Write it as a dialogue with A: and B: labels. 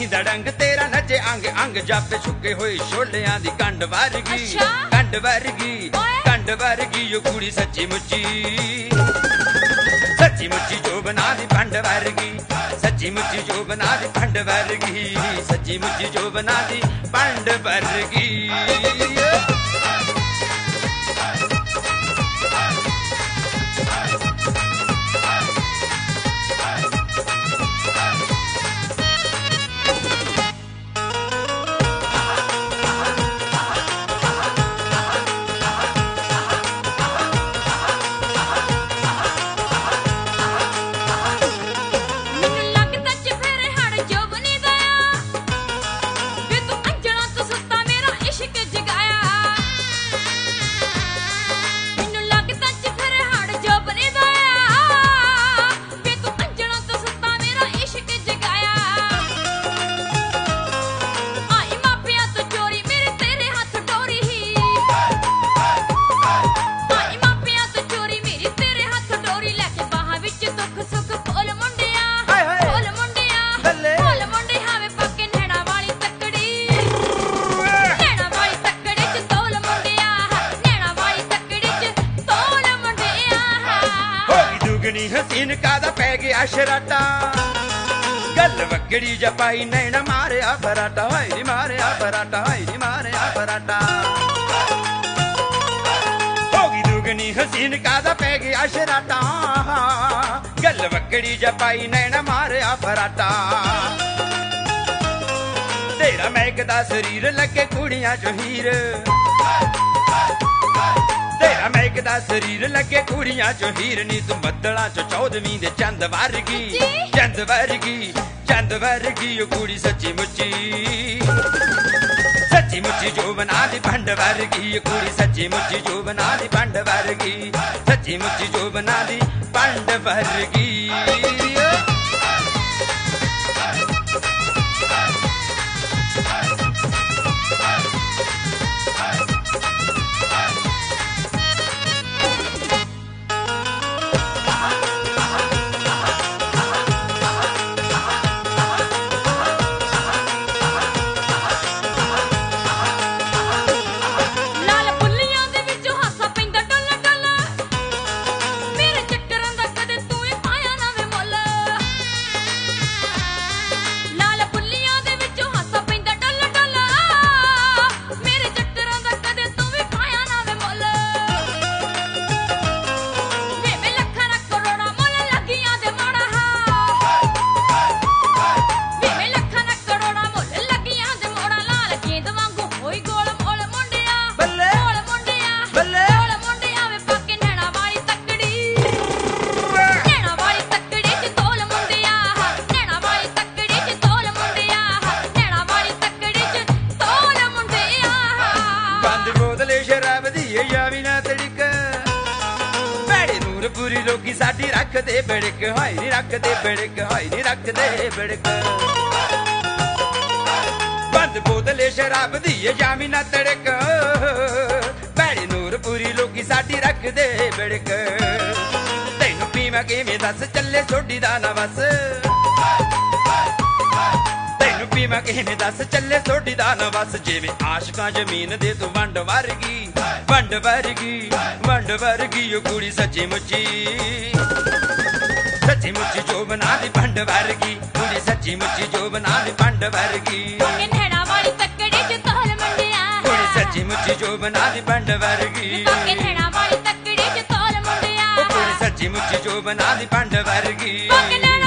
A: ਦਾ ਡੰਗ ਤੇਰਾ ਨੱਚੇ ਅੰਗ ਅੰਗ ਜਾਪੇ ਛੁੱਕੇ ਹੋਏ ਛੋਲਿਆਂ ਦੀ ਕੰਡ ਵਰਗੀ ਕੰਡ ਵਰਗੀ ਕੰਡ ਵਰਗੀ ਓ ਕੁੜੀ ਸੱਚੀ ਮੁੱਚੀ ਜੋ ਬਣਾ ਦੀ ਭੰਡ ਵਰਗੀ ਸੱਚੀ ਮੁੱਚੀ ਜੋ ਬਣਾ ਦੀ ਭੰਡ ਵਰਗੀ ਸੱਚੀ ਮੁੱਚੀ ਜੋ ਬਣਾ ਦੀ ਭੰਡ ਵਰਗੀ हसीन कादा पै गया शराटा गल वगड़ी जपाई नैन मारिया फराटा हाय नी मारिया फराटा हाय नी मारिया फराटा होगी दुगनी हसीन कादा पै गया शराटा गल वगड़ी जपाई नैन मारिया फराटा तेरा महकदा शरीर लगे कुड़ियां चो हीर तेरा महकदा शरीर लगे कुड़ियां चो हीर नी तू बदला चो चौदवीं दे चंद वरगी ओ कुड़ी सच्ची मुच्ची जो बना दी भंड वरगी ओ कुड़ी सच्ची मुच्ची जो बना दी भंड वरगी सच्ची मुच्ची जो बना दी भंड वरगी पूरी लोगी साडी रख दे बड़क हाय नी रख दे बड़क हाय नी रख दे बड़क बंद बोतले शराब दी जामी ना तड़क भैड़ी नूर पूरी लोगी साडी रख दे बड़क तैनू पीवा किवें दस चले सोडी दा ना बस तैनू पीवा किवें दस चले सोडी दा ना बस जिवें आशिकां जमीन दे तू वंड वरगी ओ कुड़ी सच्ची मुच्ची जो बना दी भंड वरगी कुड़ी सच्ची मुच्ची जो बना दी भंड वरगी
B: नैना वाली तकड़ी च तोल मुंडिया
A: कुड़ी सच्ची मुच्ची जो बना दी भंड वरगी
B: नैना वाली तकड़ी च तोल मुंडिया
A: कुड़ी सच्ची मुच्ची जो बना दी भंड वरगी